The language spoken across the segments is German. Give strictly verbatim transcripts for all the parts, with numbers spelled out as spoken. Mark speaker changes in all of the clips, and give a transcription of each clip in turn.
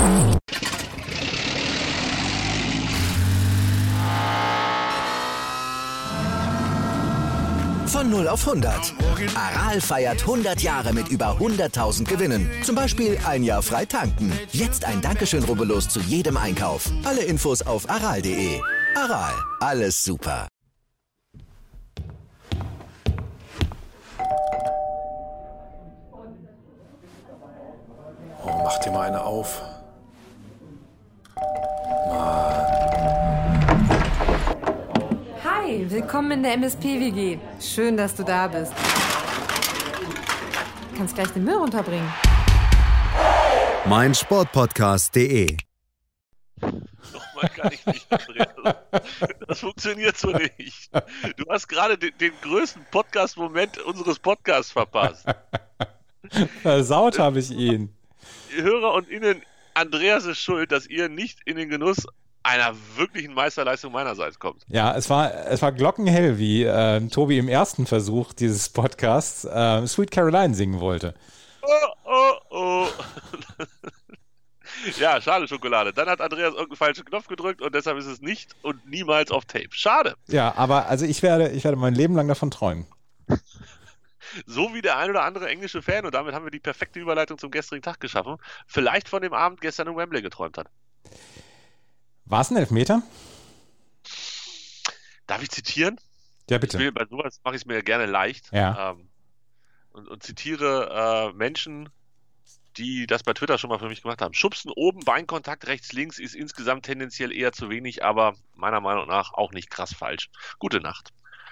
Speaker 1: Von null auf hundert. Aral feiert hundert Jahre mit über hunderttausend Gewinnen. Zum Beispiel ein Jahr frei tanken. Jetzt ein Dankeschön, rubbellos zu jedem Einkauf. Alle Infos auf aral punkt de. Aral, alles super.
Speaker 2: Oh, mach dir mal eine auf.
Speaker 3: Hi, willkommen in der M S P-W G. Schön, dass du da bist. Du kannst gleich den Müll runterbringen.
Speaker 1: mein Sportpodcast punkt de.
Speaker 4: Nochmal kann ich nicht, Andreas. Das funktioniert so nicht. Du hast gerade den, den größten Podcast-Moment unseres Podcasts verpasst.
Speaker 2: Versaut habe ich ihn.
Speaker 4: Hörer und Innen, Andreas ist schuld, dass ihr nicht in den Genuss einer wirklichen Meisterleistung meinerseits kommt.
Speaker 2: Ja, es war, es war glockenhell, wie äh, Tobi im ersten Versuch dieses Podcasts äh, Sweet Caroline singen wollte.
Speaker 4: Oh, oh, oh. Ja, schade, Schokolade. Dann hat Andreas irgendeinen falschen Knopf gedrückt und deshalb ist es nicht und niemals auf Tape. Schade.
Speaker 2: Ja, aber also ich werde, ich werde mein Leben lang davon träumen.
Speaker 4: So wie der ein oder andere englische Fan, und damit haben wir die perfekte Überleitung zum gestrigen Tag geschaffen, vielleicht von dem Abend gestern in Wembley geträumt hat.
Speaker 2: War es ein Elfmeter?
Speaker 4: Darf ich zitieren?
Speaker 2: Ja, bitte.
Speaker 4: Ich will, bei sowas mache ich es mir gerne leicht.
Speaker 2: Ja.
Speaker 4: Ähm, und, und zitiere äh, Menschen, die das bei Twitter schon mal für mich gemacht haben. Schubsen oben, Beinkontakt rechts, links ist insgesamt tendenziell eher zu wenig, aber meiner Meinung nach auch nicht krass falsch. Gute Nacht.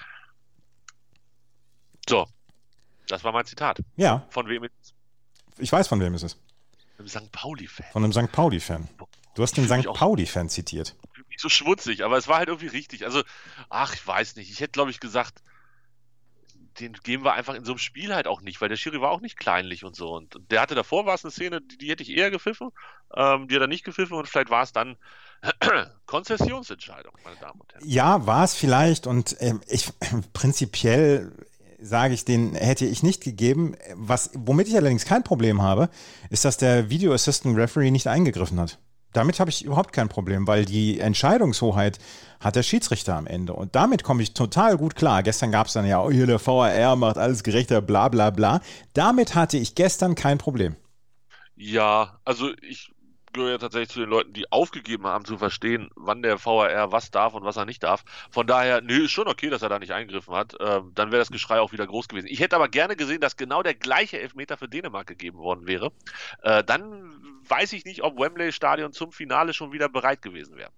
Speaker 4: So, das war mein Zitat.
Speaker 2: Ja.
Speaker 4: Von wem ist es?
Speaker 2: Ich weiß, von wem es ist.
Speaker 4: Einem Sankt Pauli-Fan.
Speaker 2: Von einem Sankt Pauli-Fan. Du hast den Sankt Pauli-Fan zitiert.
Speaker 4: Nicht so schmutzig, aber es war halt irgendwie richtig. Also, ach, ich weiß nicht. Ich hätte, glaube ich, gesagt, den geben wir einfach in so einem Spiel halt auch nicht, weil der Schiri war auch nicht kleinlich und so. Und der hatte davor, war es eine Szene, die, die hätte ich eher gepfiffen, ähm, die hat er nicht gepfiffen und vielleicht war es dann Konzessionsentscheidung, meine Damen und Herren.
Speaker 2: Ja, war es vielleicht und ähm, ich prinzipiell sage ich, den hätte ich nicht gegeben. Was, womit ich allerdings kein Problem habe, ist, dass der Video Assistant Referee nicht eingegriffen hat. Damit habe ich überhaupt kein Problem, weil die Entscheidungshoheit hat der Schiedsrichter am Ende. Und damit komme ich total gut klar. Gestern gab es dann ja, oh, hier der V A R macht alles gerechter, bla bla bla. Damit hatte ich gestern kein Problem.
Speaker 4: Ja, also ich gehöre ja tatsächlich zu den Leuten, die aufgegeben haben zu verstehen, wann der V A R was darf und was er nicht darf. Von daher, nee, ist schon okay, dass er da nicht eingegriffen hat. Ähm, dann wäre das Geschrei auch wieder groß gewesen. Ich hätte aber gerne gesehen, dass genau der gleiche Elfmeter für Dänemark gegeben worden wäre. Äh, dann weiß ich nicht, ob Wembley-Stadion zum Finale schon wieder bereit gewesen wäre.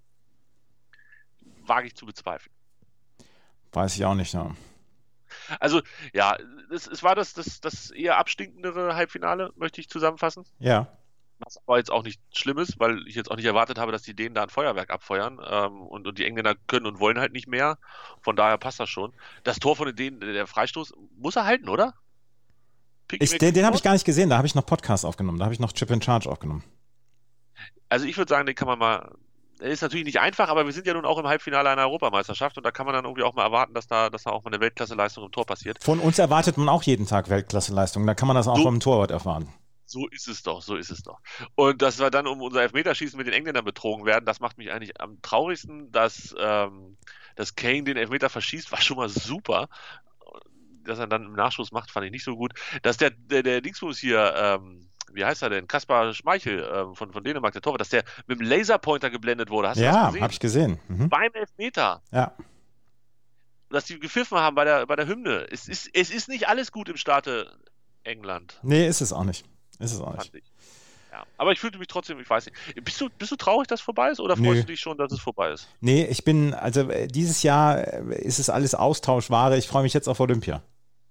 Speaker 4: Wage ich zu bezweifeln.
Speaker 2: Weiß ich auch nicht, ja.
Speaker 4: Also, ja, es, es war das, das, das eher abstinkendere Halbfinale, möchte ich zusammenfassen.
Speaker 2: Ja.
Speaker 4: Was aber jetzt auch nicht schlimm ist, weil ich jetzt auch nicht erwartet habe, dass die Dänen da ein Feuerwerk abfeuern ähm, und, und die Engländer können und wollen halt nicht mehr. Von daher passt das schon. Das Tor von den Dänen, der Freistoß, muss er halten, oder?
Speaker 2: Ich, den den habe ich gar nicht gesehen, da habe ich noch Podcast aufgenommen, da habe ich noch Chip in Charge aufgenommen.
Speaker 4: Also ich würde sagen, den kann man mal, der ist natürlich nicht einfach, aber wir sind ja nun auch im Halbfinale einer Europameisterschaft und da kann man dann irgendwie auch mal erwarten, dass da, dass da auch mal eine Weltklasseleistung im Tor passiert.
Speaker 2: Von uns erwartet man auch jeden Tag Weltklasseleistung, da kann man das auch
Speaker 4: so,
Speaker 2: vom Torwart erfahren.
Speaker 4: So ist es doch, so ist es doch. Und dass wir dann um unser Elfmeterschießen mit den Engländern betrogen werden, das macht mich eigentlich am traurigsten, dass, ähm, dass Kane den Elfmeter verschießt, war schon mal super. Dass er dann im Nachschuss macht, fand ich nicht so gut. Dass der, der, der Dingsbums hier, ähm, wie heißt er denn? Kaspar Schmeichel ähm, von, von Dänemark, der Torwart, dass der mit dem Laserpointer geblendet wurde. Hast du
Speaker 2: ja,
Speaker 4: das gesehen?
Speaker 2: Hab ich gesehen. Mhm.
Speaker 4: Beim Elfmeter.
Speaker 2: Ja.
Speaker 4: Dass die gepfiffen haben bei der, bei der Hymne. Es ist, es ist nicht alles gut im Staate England.
Speaker 2: Nee, ist es auch nicht. Ist es auch nicht.
Speaker 4: Ich. Ja. Aber ich fühlte mich trotzdem, ich weiß nicht. Bist du, bist du traurig, dass es vorbei ist oder
Speaker 2: Nö.
Speaker 4: freust du dich schon, dass es vorbei ist?
Speaker 2: Nee, ich bin, also dieses Jahr ist es alles Austauschware. Ich freue mich jetzt auf Olympia.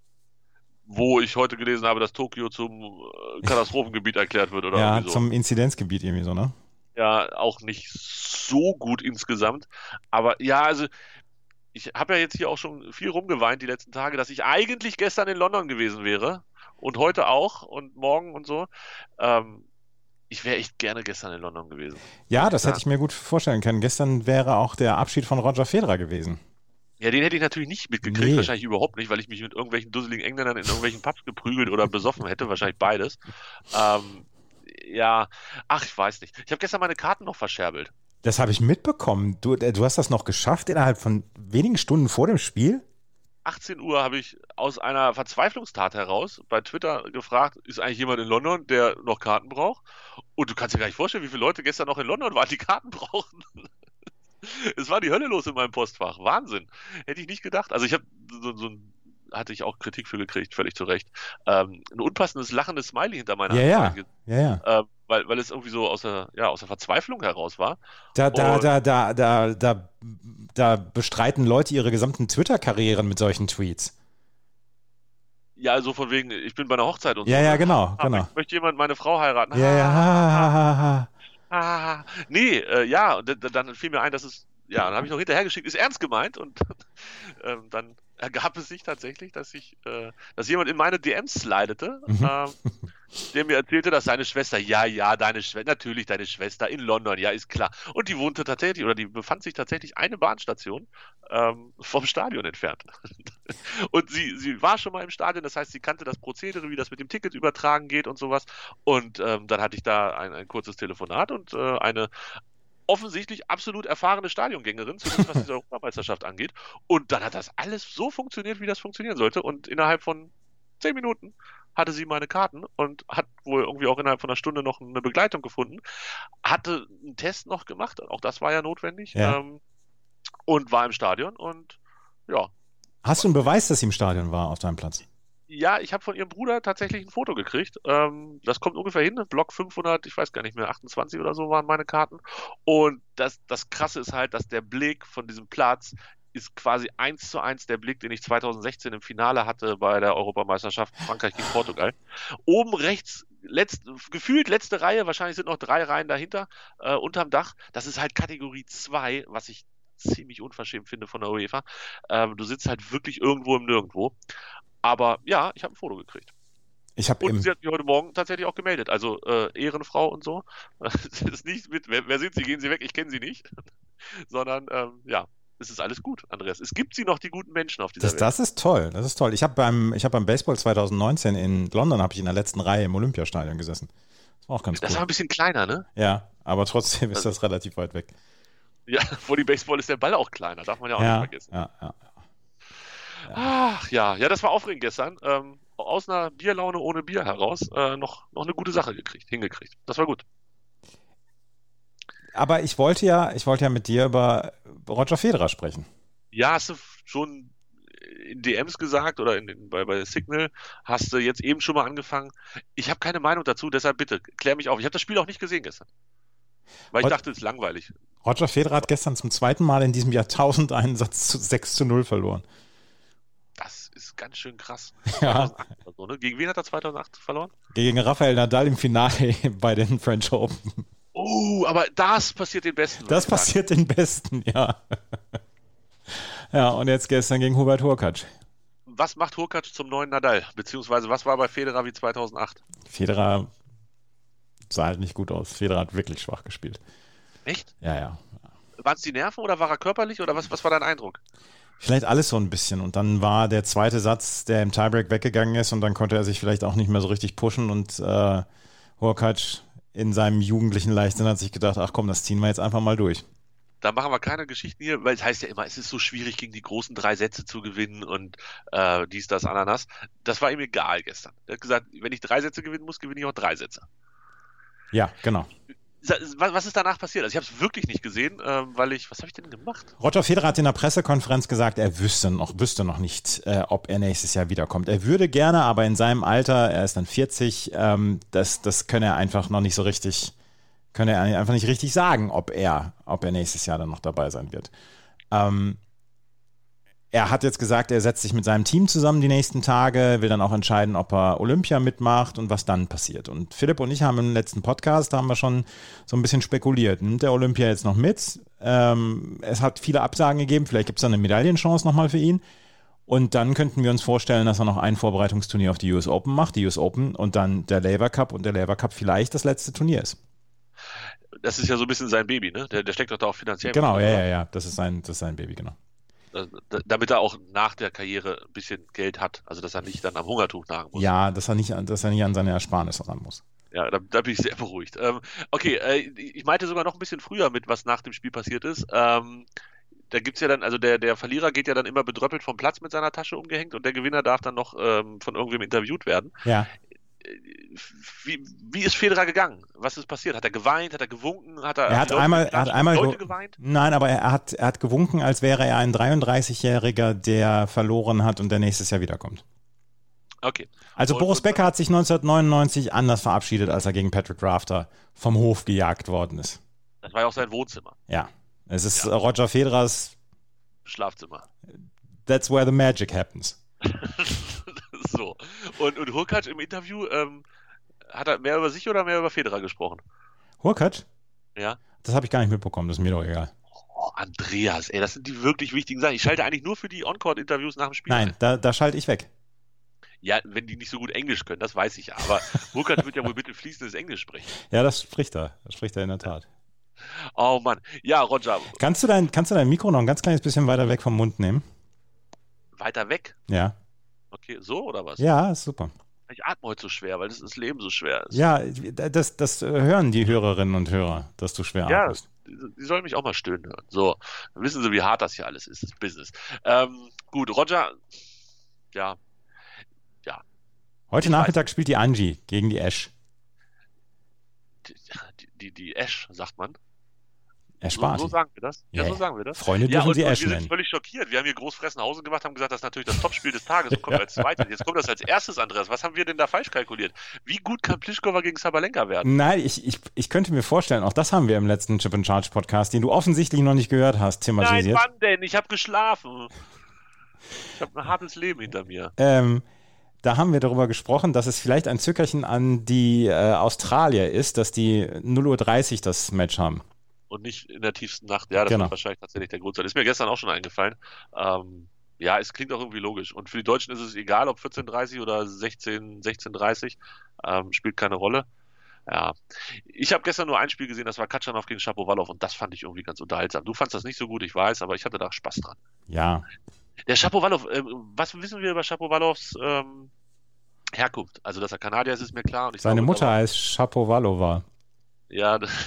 Speaker 4: Wo ich heute gelesen habe, dass Tokio zum Katastrophengebiet erklärt wird, oder?
Speaker 2: Ja,
Speaker 4: so.
Speaker 2: Zum Inzidenzgebiet irgendwie so, ne?
Speaker 4: Ja, auch nicht so gut insgesamt. Aber ja, also ich habe ja jetzt hier auch schon viel rumgeweint die letzten Tage, dass ich eigentlich gestern in London gewesen wäre und heute auch und morgen und so. Ähm, ich wäre echt gerne gestern in London gewesen.
Speaker 2: Ja, das hätte ich mir gut vorstellen können. Gestern wäre auch der Abschied von Roger Federer gewesen.
Speaker 4: Ja, den hätte ich natürlich nicht mitgekriegt,
Speaker 2: Nee.
Speaker 4: wahrscheinlich überhaupt nicht, weil ich mich mit irgendwelchen dusseligen Engländern in irgendwelchen Pubs geprügelt oder besoffen hätte, wahrscheinlich beides. Ähm, Ja, ach, ich weiß nicht. Ich habe gestern meine Karten noch verscherbelt.
Speaker 2: Das habe ich mitbekommen. Du, du hast das noch geschafft innerhalb von wenigen Stunden vor dem Spiel?
Speaker 4: achtzehn Uhr habe ich aus einer Verzweiflungstat heraus bei Twitter gefragt, ist eigentlich jemand in London, der noch Karten braucht? Und du kannst dir gar nicht vorstellen, wie viele Leute gestern noch in London waren, die Karten brauchen. Es war die Hölle los in meinem Postfach. Wahnsinn. Hätte ich nicht gedacht. Also ich habe so, so ein, hatte ich auch Kritik für gekriegt, völlig zu Recht. Ähm, ein unpassendes, lachendes Smiley hinter meiner
Speaker 2: Ja, ja.
Speaker 4: Anfrage.
Speaker 2: ja, ja.
Speaker 4: Äh, weil, weil es irgendwie so aus der, ja, aus der Verzweiflung heraus war.
Speaker 2: Da, da,
Speaker 4: Und-
Speaker 2: da, da, da, da, da bestreiten Leute ihre gesamten Twitter-Karrieren mit solchen Tweets.
Speaker 4: Ja, also von wegen, ich bin bei einer Hochzeit und
Speaker 2: Ja,
Speaker 4: so.
Speaker 2: ja, genau,
Speaker 4: Ah,
Speaker 2: genau.
Speaker 4: Möchte, möchte jemand meine Frau heiraten?
Speaker 2: Ja, ja,
Speaker 4: Ah,
Speaker 2: ha, ha, ha, ha.
Speaker 4: ah. Nee, äh, ja, und d- dann fiel mir ein, dass es, ja, dann habe ich noch hinterhergeschickt, ist ernst gemeint und ähm, dann ergab es sich tatsächlich, dass ich, äh, dass jemand in meine D Ms slidete,
Speaker 2: Mhm.
Speaker 4: ähm, der mir erzählte, dass seine Schwester, ja, ja, deine Schwester, natürlich deine Schwester in London, ja, ist klar. Und die wohnte tatsächlich, oder die befand sich tatsächlich eine Bahnstation ähm, vom Stadion entfernt. Und sie, sie war schon mal im Stadion, das heißt, sie kannte das Prozedere, wie das mit dem Ticket übertragen geht und sowas. Und ähm, dann hatte ich da ein, ein kurzes Telefonat und äh, eine offensichtlich absolut erfahrene Stadiongängerin, zumindest was diese Europameisterschaft angeht. Und dann hat das alles so funktioniert, wie das funktionieren sollte. Und innerhalb von zehn Minuten hatte sie meine Karten und hat wohl irgendwie auch innerhalb von einer Stunde noch eine Begleitung gefunden. Hatte einen Test noch gemacht, auch das war ja notwendig.
Speaker 2: Ja.
Speaker 4: Ähm, und war im Stadion und ja.
Speaker 2: Hast du einen Beweis, dass sie im Stadion war auf deinem Platz?
Speaker 4: Ja, ich habe von ihrem Bruder tatsächlich ein Foto gekriegt. Ähm, das kommt ungefähr hin, Block fünfhundert, ich weiß gar nicht mehr, achtundzwanzig oder so waren meine Karten. Und das, das Krasse ist halt, dass der Blick von diesem Platz ist quasi eins zu eins der Blick, den ich zweitausendsechzehn im Finale hatte bei der Europameisterschaft Frankreich gegen Portugal. Oben rechts, letzt, gefühlt letzte Reihe, wahrscheinlich sind noch drei Reihen dahinter, äh, unterm Dach. Das ist halt Kategorie zwei, was ich ziemlich unverschämt finde von der UEFA. Ähm, du sitzt halt wirklich irgendwo im Nirgendwo. Aber ja, ich habe ein Foto gekriegt.
Speaker 2: Ich habe
Speaker 4: Und
Speaker 2: im
Speaker 4: sie hat mich heute Morgen tatsächlich auch gemeldet. Also äh, Ehrenfrau und so. Das ist nicht mit, wer, wer sind Sie, gehen Sie weg, ich kenne Sie nicht. Sondern ähm, ja, es ist alles gut, Andreas. Es gibt sie noch, die guten Menschen auf dieser
Speaker 2: Das,
Speaker 4: Welt.
Speaker 2: das ist toll, das ist toll. Ich habe beim, ich hab beim Baseball zwanzig neunzehn in London, habe ich in der letzten Reihe im Olympiastadion gesessen. Das war auch ganz
Speaker 4: Das war
Speaker 2: cool.
Speaker 4: ein bisschen kleiner, ne?
Speaker 2: Ja, aber trotzdem ist das relativ weit weg.
Speaker 4: Ja, vor dem Baseball ist der Ball auch kleiner, darf man ja auch
Speaker 2: Ja,
Speaker 4: nicht vergessen.
Speaker 2: ja, ja.
Speaker 4: Ach ja, ja, das war aufregend gestern. Ähm, aus einer Bierlaune ohne Bier heraus äh, noch, noch eine gute Sache gekriegt, hingekriegt. Das war gut.
Speaker 2: Aber ich wollte ja, ich wollte ja mit dir über Roger Federer sprechen.
Speaker 4: Ja, hast du schon in D Ms gesagt oder in, in, bei, bei Signal, hast du jetzt eben schon mal angefangen. Ich habe keine Meinung dazu, deshalb bitte, klär mich auf. Ich habe das Spiel auch nicht gesehen gestern. Weil ich
Speaker 2: Rod-
Speaker 4: dachte, es ist langweilig.
Speaker 2: Roger Federer hat gestern zum zweiten Mal in diesem Jahrtausend einen Satz zu sechs zu null verloren.
Speaker 4: Das ist ganz schön krass.
Speaker 2: Ja.
Speaker 4: zweitausendacht oder so, ne? Gegen wen hat er zweitausendacht verloren?
Speaker 2: Gegen Rafael Nadal im Finale bei den French Open.
Speaker 4: Oh, aber das passiert den Besten. würde
Speaker 2: Das
Speaker 4: ich sagen.
Speaker 2: passiert den Besten, ja. Ja, und jetzt gestern gegen Hubert Hurkacz.
Speaker 4: Was macht Hurkacz zum neuen Nadal? Beziehungsweise was war bei Federer wie zweitausendacht?
Speaker 2: Federer sah halt nicht gut aus. Federer hat wirklich schwach gespielt.
Speaker 4: Echt?
Speaker 2: Ja, ja.
Speaker 4: Waren es die Nerven oder war er körperlich oder was, was war dein Eindruck?
Speaker 2: Vielleicht alles so ein bisschen. Und dann war der zweite Satz, der im Tiebreak weggegangen ist, und dann konnte er sich vielleicht auch nicht mehr so richtig pushen. Und äh, Hurkacz in seinem jugendlichen Leichtsinn hat sich gedacht, ach komm, das ziehen wir jetzt einfach mal durch.
Speaker 4: Da machen wir keine Geschichten hier, weil es heißt ja immer, es ist so schwierig, gegen die großen drei Sätze zu gewinnen und äh, dies, das, Ananas. Das war ihm egal gestern. Er hat gesagt, wenn ich drei Sätze gewinnen muss, gewinne ich auch drei Sätze.
Speaker 2: Ja, genau.
Speaker 4: Was ist danach passiert? Also ich habe es wirklich nicht gesehen, ähm, weil ich, was habe ich denn gemacht?
Speaker 2: Roger Federer hat in der Pressekonferenz gesagt, er wüsste noch, wüsste noch nicht, äh, ob er nächstes Jahr wiederkommt. Er würde gerne, aber in seinem Alter, er ist dann vierzig, ähm, das, das könne er einfach noch nicht so richtig, könne er einfach nicht richtig sagen, ob er, ob er nächstes Jahr dann noch dabei sein wird. Ähm, er hat jetzt gesagt, er setzt sich mit seinem Team zusammen die nächsten Tage, will dann auch entscheiden, ob er Olympia mitmacht und was dann passiert. Und Philipp und ich haben im letzten Podcast, da haben wir schon so ein bisschen spekuliert. Nimmt der Olympia jetzt noch mit? Ähm, es hat viele Absagen gegeben, vielleicht gibt es dann eine Medaillenchance nochmal für ihn. Und dann könnten wir uns vorstellen, dass er noch ein Vorbereitungsturnier auf die U S Open macht, die U S Open, und dann der Laver Cup und der Laver Cup vielleicht das letzte Turnier ist.
Speaker 4: Das ist ja so ein bisschen sein Baby, ne? Der, der steckt doch da auch finanziell.
Speaker 2: Genau,
Speaker 4: mit,
Speaker 2: ja,
Speaker 4: oder?
Speaker 2: ja, ja, das ist sein, das ist sein Baby, genau.
Speaker 4: Da- Damit er auch nach der Karriere ein bisschen Geld hat. Also dass er nicht dann am Hungertuch nagen muss.
Speaker 2: Ja, dass er nicht, dass er nicht an seine Ersparnisse ran muss.
Speaker 4: Ja, da, da bin ich sehr beruhigt. Ähm, okay, äh, ich meinte sogar noch ein bisschen früher mit, was nach dem Spiel passiert ist. Ähm, da gibt's ja dann, also der, der Verlierer geht ja dann immer bedröppelt vom Platz mit seiner Tasche umgehängt und der Gewinner darf dann noch ähm, von irgendwem interviewt werden.
Speaker 2: Ja.
Speaker 4: Wie, wie ist Federer gegangen? Was ist passiert? Hat er geweint? Hat er gewunken? Hat er,
Speaker 2: Er hat
Speaker 4: Leute
Speaker 2: einmal,
Speaker 4: geklatscht?
Speaker 2: er hat einmal
Speaker 4: Leute
Speaker 2: ge-
Speaker 4: geweint?
Speaker 2: Nein, aber er hat, er hat gewunken, als wäre er ein dreiunddreißigjähriger, der verloren hat und der nächstes Jahr wiederkommt.
Speaker 4: Okay.
Speaker 2: Also
Speaker 4: und,
Speaker 2: Boris
Speaker 4: und,
Speaker 2: Becker hat sich neunzehnhundertneunundneunzig anders verabschiedet, als er gegen Patrick Rafter vom Hof gejagt worden ist.
Speaker 4: Das war ja auch sein Wohnzimmer.
Speaker 2: Ja, es ist
Speaker 4: Ja.
Speaker 2: Roger Federers
Speaker 4: Schlafzimmer.
Speaker 2: That's where the magic happens.
Speaker 4: So. Und, und Hurkacz im Interview, ähm, hat er mehr über sich oder mehr über Federer gesprochen?
Speaker 2: Hurkacz?
Speaker 4: Ja.
Speaker 2: Das habe ich gar nicht mitbekommen, das ist mir doch egal.
Speaker 4: Oh, Andreas, ey, das sind die wirklich wichtigen Sachen. Ich schalte eigentlich nur für die On-Court-Interviews nach dem Spiel
Speaker 2: Nein,
Speaker 4: ein.
Speaker 2: da, da schalte ich weg.
Speaker 4: Ja, wenn die nicht so gut Englisch können, das weiß ich ja. Aber Hurkacz wird ja wohl bitte fließendes Englisch sprechen.
Speaker 2: Ja, das spricht er. Das spricht er in der Tat.
Speaker 4: Oh Mann. Ja, Roger,
Speaker 2: Kannst du dein, kannst du dein Mikro noch ein ganz kleines bisschen weiter weg vom Mund nehmen?
Speaker 4: weiter weg.
Speaker 2: Ja.
Speaker 4: Okay, so oder was?
Speaker 2: Ja, ist super.
Speaker 4: Ich atme heute so schwer, weil das, das Leben so schwer ist.
Speaker 2: Ja, das, das hören die Hörerinnen und Hörer, dass du schwer
Speaker 4: Ja,
Speaker 2: atmest.
Speaker 4: die, die sollen mich auch mal stöhnen hören. So, dann wissen sie, wie hart das hier alles ist, das Business. Ähm, gut, Roger, ja,
Speaker 2: Heute
Speaker 4: Ich
Speaker 2: Nachmittag spielt die Angie gegen die Ash.
Speaker 4: die, die, die Ash, sagt man.
Speaker 2: Ash
Speaker 4: So,
Speaker 2: Barty.
Speaker 4: so sagen wir das? Ja,
Speaker 2: Ja,
Speaker 4: so sagen wir das.
Speaker 2: Freunde
Speaker 4: Ja,
Speaker 2: dürfen
Speaker 4: und,
Speaker 2: sie
Speaker 4: und
Speaker 2: Ash
Speaker 4: wir sind
Speaker 2: nennen.
Speaker 4: völlig schockiert. Wir haben hier groß Fressenhausen gemacht, haben gesagt, das ist natürlich das Topspiel des Tages und kommt als zweites. Jetzt kommt das als erstes, Andreas. Was haben wir denn da falsch kalkuliert? Wie gut kann Pliskova gegen Sabalenka werden?
Speaker 2: Nein, ich, ich, ich könnte mir vorstellen, auch das haben wir im letzten Chip and Charge Podcast, den du offensichtlich noch nicht gehört hast,
Speaker 4: Nein,
Speaker 2: thematisiert.
Speaker 4: wann denn? Ich habe geschlafen. Ich habe ein hartes Leben hinter mir.
Speaker 2: Ähm, da haben wir darüber gesprochen, dass es vielleicht ein Zückerchen an die äh, Australier ist, dass die null Uhr dreißig das Match haben.
Speaker 4: Und nicht in der tiefsten Nacht. Ja, das
Speaker 2: Genau.
Speaker 4: wird wahrscheinlich tatsächlich der Grund sein. Ist mir gestern auch schon eingefallen. Ähm, ja, es klingt auch irgendwie logisch. Und für die Deutschen ist es egal, ob vierzehn Uhr dreißig oder sechzehn Uhr dreißig. Ähm, spielt keine Rolle. Ja. Ich habe gestern nur ein Spiel gesehen, das war Katschanov gegen Shapovalov und das fand ich irgendwie ganz unterhaltsam. Du fandst das nicht so gut, ich weiß, aber ich hatte da Spaß dran.
Speaker 2: Ja,
Speaker 4: Der Shapovalov, äh, was wissen wir über Shapovalovs ähm, Herkunft? Also, dass er Kanadier ist, ist mir klar. Und ich
Speaker 2: seine
Speaker 4: glaube,
Speaker 2: Mutter
Speaker 4: aber-
Speaker 2: heißt Shapovalova.
Speaker 4: Ja. das-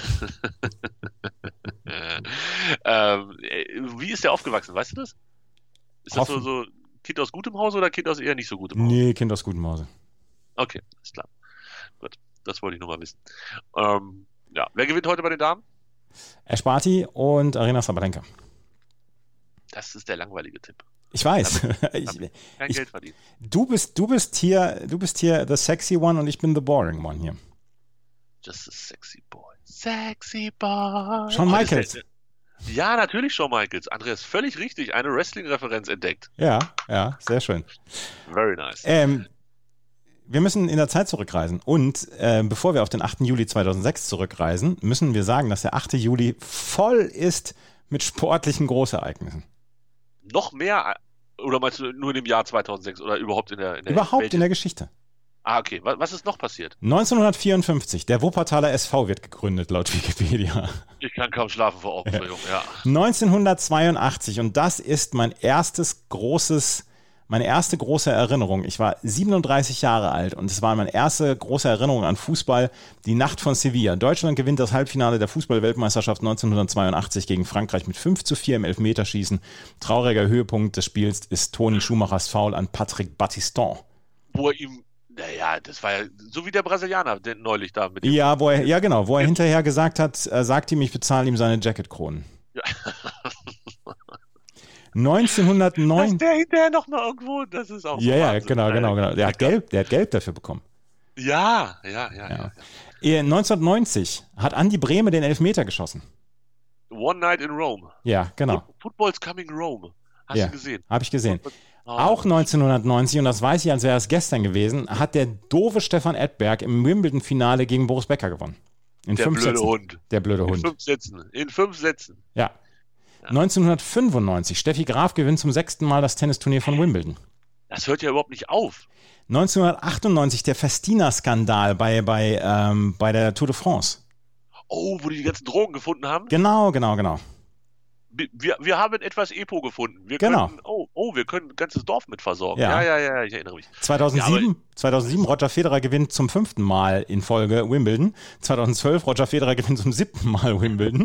Speaker 4: ähm, äh, wie ist der aufgewachsen? Weißt du das? Ist das so,
Speaker 2: Offen.
Speaker 4: so Kind aus gutem Hause oder Kind aus eher nicht so gutem Hause?
Speaker 2: Nee, Kind aus gutem Hause.
Speaker 4: Okay, ist klar. Gut, das wollte ich nur mal wissen. Ähm, ja, wer gewinnt heute bei den Damen?
Speaker 2: Ash Barty und Arina Sabalenka.
Speaker 4: Das ist der langweilige Tipp.
Speaker 2: Ich weiß. ich,
Speaker 4: Kein
Speaker 2: Ich-
Speaker 4: Geld verdienen.
Speaker 2: du bist, du bist hier, du bist hier the sexy one und ich bin the boring one hier.
Speaker 4: Just a sexy boy. Sexy boy.
Speaker 2: Shawn
Speaker 4: Oh, das ist
Speaker 2: Michaels.
Speaker 4: der- Ja, natürlich Shawn Michaels. Andreas, völlig richtig. Eine Wrestling-Referenz entdeckt.
Speaker 2: Ja, ja, sehr schön.
Speaker 4: Very nice.
Speaker 2: Ähm, wir müssen in der Zeit zurückreisen. Und äh, bevor wir auf den achten Juli zweitausendsechs zurückreisen, müssen wir sagen, dass der achte Juli voll ist mit sportlichen Großereignissen.
Speaker 4: Noch mehr, oder meinst du nur in dem Jahr zweitausendsechs oder überhaupt in der, in der
Speaker 2: Überhaupt
Speaker 4: Welt?
Speaker 2: in der Geschichte.
Speaker 4: Ah, okay. Was, was ist noch passiert?
Speaker 2: neunzehnhundertvierundfünfzig, der Wuppertaler S V wird gegründet, laut Wikipedia.
Speaker 4: Ich kann kaum schlafen vor Aufregung, ja.
Speaker 2: neunzehnhundertzweiundachtzig, und das ist mein erstes großes, meine erste große Erinnerung. Ich war siebenunddreißig Jahre alt und es war meine erste große Erinnerung an Fußball, die Nacht von Sevilla. Deutschland gewinnt das Halbfinale der Fußball-Weltmeisterschaft neunzehnhundertzweiundachtzig gegen Frankreich mit fünf zu vier im Elfmeterschießen. Trauriger Höhepunkt des Spiels ist Toni Schumachers Foul an Patrick Battiston.
Speaker 4: Wo er ihm, naja, das war ja so wie der Brasilianer, der neulich da mit dem.
Speaker 2: Ja, wo er, ja genau, wo er hinterher gesagt hat, äh, sagt ihm, ich bezahle ihm seine Jacketkronen.
Speaker 4: Ja.
Speaker 2: neunzehnhundertneun.
Speaker 4: Dass der hinterher noch mal irgendwo, das ist auch so
Speaker 2: Ja, ja,
Speaker 4: Wahnsinn.
Speaker 2: genau, genau, genau. Der hat Gelb, der hat Gelb dafür bekommen.
Speaker 4: Ja, ja, ja, ja.
Speaker 2: Ja. Eh, neunzehnhundertneunzig hat Andi Brehme den Elfmeter geschossen.
Speaker 4: One Night in Rome.
Speaker 2: Ja, genau.
Speaker 4: Football's coming Rome. Hast
Speaker 2: Ja,
Speaker 4: du gesehen?
Speaker 2: habe ich gesehen.
Speaker 4: Oh,
Speaker 2: Auch neunzehnhundertneunzig, und das weiß ich, als wäre es gestern gewesen, hat der doofe Stefan Edberg im Wimbledon-Finale gegen Boris Becker gewonnen. In
Speaker 4: der
Speaker 2: fünf
Speaker 4: blöde
Speaker 2: Sätzen.
Speaker 4: Hund.
Speaker 2: Der blöde
Speaker 4: In
Speaker 2: Hund.
Speaker 4: fünf Sätzen. In fünf Sätzen.
Speaker 2: Ja. neunzehnhundertfünfundneunzig, Steffi Graf gewinnt zum sechsten Mal das Tennisturnier von Wimbledon.
Speaker 4: Das hört ja überhaupt nicht auf.
Speaker 2: neunzehnhundertachtundneunzig, der Festina-Skandal bei, bei, ähm, bei der Tour de France.
Speaker 4: Oh, wo die die ganzen Drogen gefunden haben?
Speaker 2: Genau, genau, genau.
Speaker 4: Wir, wir haben etwas Epo gefunden. Wir
Speaker 2: Genau.
Speaker 4: können, oh, oh, wir können ein ganzes Dorf mit versorgen.
Speaker 2: Ja.
Speaker 4: Ja, ja, ja, ich erinnere mich.
Speaker 2: zweitausendsieben,
Speaker 4: Ja,
Speaker 2: zweitausendsieben Roger Federer gewinnt zum fünften Mal in Folge Wimbledon. zweitausendzwölf Roger Federer gewinnt zum siebten Mal Wimbledon.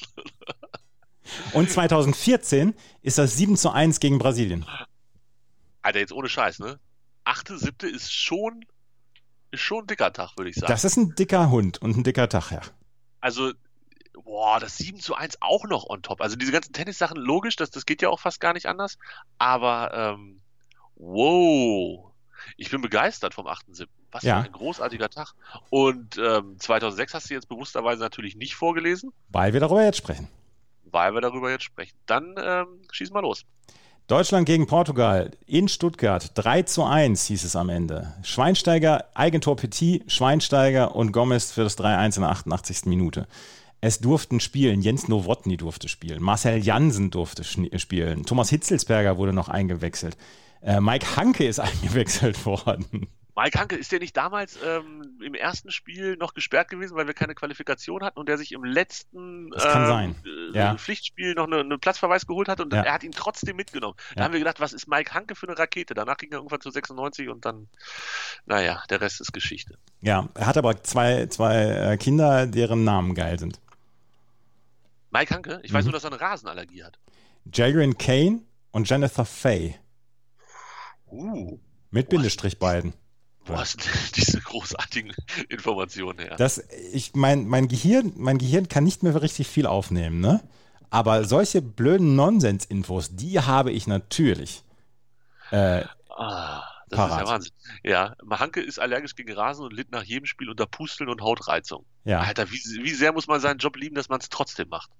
Speaker 2: Und zweitausendvierzehn ist das sieben zu eins gegen Brasilien.
Speaker 4: Alter, jetzt ohne Scheiß, ne? Achte, siebte ist schon, ist schon ein dicker Tag, würde ich sagen.
Speaker 2: Das ist ein dicker Hund und ein dicker Tag, ja.
Speaker 4: Also, boah, das sieben zu eins auch noch on top. Also diese ganzen Tennissachen, logisch, das, das geht ja auch fast gar nicht anders. Aber, ähm, wow, ich bin begeistert vom achten siebten Was
Speaker 2: Ja.
Speaker 4: für ein großartiger Tag. Und ähm, zweitausendsechs hast du jetzt bewussterweise natürlich nicht vorgelesen,
Speaker 2: Weil wir darüber jetzt sprechen.
Speaker 4: weil wir darüber jetzt sprechen. Dann ähm, schieß mal los.
Speaker 2: Deutschland gegen Portugal in Stuttgart. drei zu eins hieß es am Ende. Schweinsteiger, Eigentor Petit, Schweinsteiger und Gomez für das drei eins in der achtundachtzigsten Minute. Es durften spielen, Jens Nowotny durfte spielen, Marcel Jansen durfte schn- spielen, Thomas Hitzelsberger wurde noch eingewechselt, äh, Mike Hanke ist eingewechselt worden.
Speaker 4: Mike Hanke, ist der nicht damals ähm, im ersten Spiel noch gesperrt gewesen, weil wir keine Qualifikation hatten und der sich im letzten
Speaker 2: Das kann
Speaker 4: ähm,
Speaker 2: sein.
Speaker 4: äh,
Speaker 2: Ja.
Speaker 4: Pflichtspiel noch einen eine Platzverweis geholt hat und
Speaker 2: Ja.
Speaker 4: er hat ihn trotzdem mitgenommen. Da
Speaker 2: Ja.
Speaker 4: haben wir gedacht, was ist Mike Hanke für eine Rakete? Danach ging er irgendwann zu sechsundneunzig und dann, naja, der Rest ist Geschichte.
Speaker 2: Ja, er hat aber zwei, zwei äh, Kinder, deren Namen geil sind.
Speaker 4: Mike Hanke, ich weiß
Speaker 2: Mhm.
Speaker 4: nur, dass er eine Rasenallergie hat.
Speaker 2: Jagrin Kane und Jennifer Fay.
Speaker 4: Uh,
Speaker 2: Mit Bindestrich beiden.
Speaker 4: wo hast du denn diese großartigen Informationen her?
Speaker 2: Das, ich, mein, mein, Gehirn, mein Gehirn kann nicht mehr richtig viel aufnehmen, ne? Aber solche blöden Nonsens-Infos, die habe ich natürlich. Äh,
Speaker 4: Ah, das
Speaker 2: Parat.
Speaker 4: ist ja Wahnsinn. Ja, Hanke ist allergisch gegen Rasen und litt nach jedem Spiel unter Pusteln und Hautreizung.
Speaker 2: ja,
Speaker 4: Alter, wie, wie sehr muss man seinen Job lieben, dass man es trotzdem macht?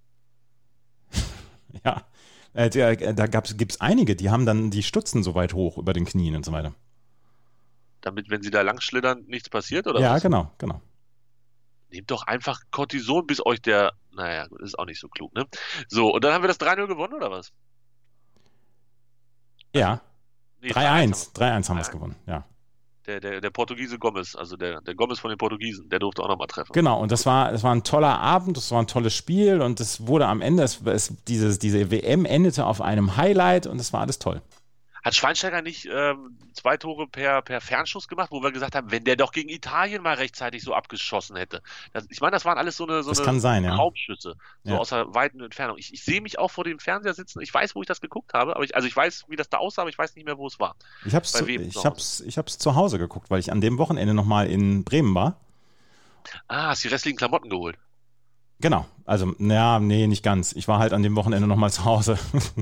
Speaker 2: ja. Äh, da da gibt es einige, die haben dann die Stutzen so weit hoch über den Knien und so weiter.
Speaker 4: Damit, wenn sie da lang schlittern, nichts passiert, oder
Speaker 2: Ja,
Speaker 4: was?
Speaker 2: genau, genau.
Speaker 4: Nehmt doch einfach Cortison, bis euch der... Naja, gut, ist auch nicht so klug, ne? So, und dann haben wir das drei null gewonnen, oder was?
Speaker 2: Ja,
Speaker 4: Nee,
Speaker 2: drei eins.
Speaker 4: haben
Speaker 2: drei eins haben wir es
Speaker 4: Ja.
Speaker 2: gewonnen, ja.
Speaker 4: wir. Der, der, der Portugiese Gomez, also der, der Gomez von den Portugiesen, der durfte auch nochmal treffen.
Speaker 2: Genau, und das war, das war ein toller Abend, das war ein tolles Spiel und es wurde am Ende, es, es, dieses, diese W M endete auf einem Highlight und es war alles toll.
Speaker 4: Hat Schweinsteiger nicht ähm, zwei Tore per, per Fernschuss gemacht, wo wir gesagt haben, wenn der doch gegen Italien mal rechtzeitig so abgeschossen hätte. Das, ich meine, das waren alles so eine, so
Speaker 2: Das
Speaker 4: eine
Speaker 2: kann sein, ja.
Speaker 4: Raumschüsse, so
Speaker 2: Ja.
Speaker 4: aus einer weiten Entfernung. Ich, ich sehe mich auch vor dem Fernseher sitzen. Ich weiß, wo ich das geguckt habe, aber ich, also ich weiß, wie das da aussah, aber ich weiß nicht mehr, wo es war.
Speaker 2: Ich habe es
Speaker 4: Bei
Speaker 2: zu,
Speaker 4: wem
Speaker 2: ich
Speaker 4: zu
Speaker 2: hab's, ich hab's zu Hause geguckt, weil ich an dem Wochenende nochmal in Bremen war.
Speaker 4: Ah, hast die restlichen Klamotten geholt.
Speaker 2: Genau, also, naja, nee, nicht ganz. Ich war halt an dem Wochenende nochmal zu Hause.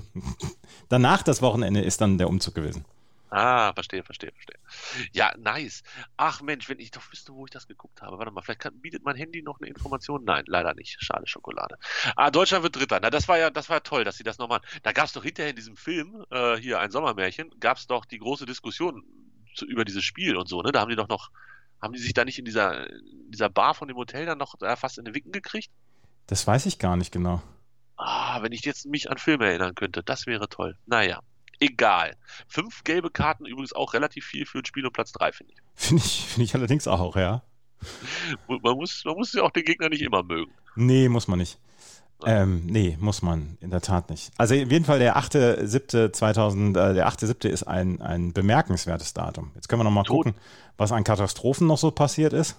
Speaker 2: Danach das Wochenende ist dann der Umzug gewesen.
Speaker 4: Ah, verstehe, verstehe, verstehe. Ja, nice. Ach Mensch, wenn ich doch wüsste, wo ich das geguckt habe. Warte mal, vielleicht kann, bietet mein Handy noch eine Information? Nein, leider nicht. Schade Schokolade. Ah, Deutschland wird Dritter. Na, das war ja, das war toll, dass sie das nochmal. Da gab es doch hinterher in diesem Film, äh, hier ein Sommermärchen, gab es doch die große Diskussion zu, über dieses Spiel und so, ne? Da haben die doch noch, haben die sich da nicht in dieser, in dieser Bar von dem Hotel dann noch äh, fast in den Wicken gekriegt?
Speaker 2: Das weiß ich gar nicht genau.
Speaker 4: Ah, wenn ich jetzt mich an Filme erinnern könnte, das wäre toll. Naja. Egal. Fünf gelbe Karten übrigens auch relativ viel für ein Spiel um Platz drei, finde ich.
Speaker 2: Finde ich, finde ich allerdings auch, ja.
Speaker 4: Man muss, man muss ja auch den Gegner nicht immer mögen.
Speaker 2: Nee, muss man nicht. Ähm, nee, muss man in der Tat nicht. Also auf jeden Fall der achte siebte zweitausend, äh, der achte siebte ist ein, ein bemerkenswertes Datum. Jetzt können wir noch mal
Speaker 4: Tot.
Speaker 2: gucken, was an Katastrophen noch so passiert ist.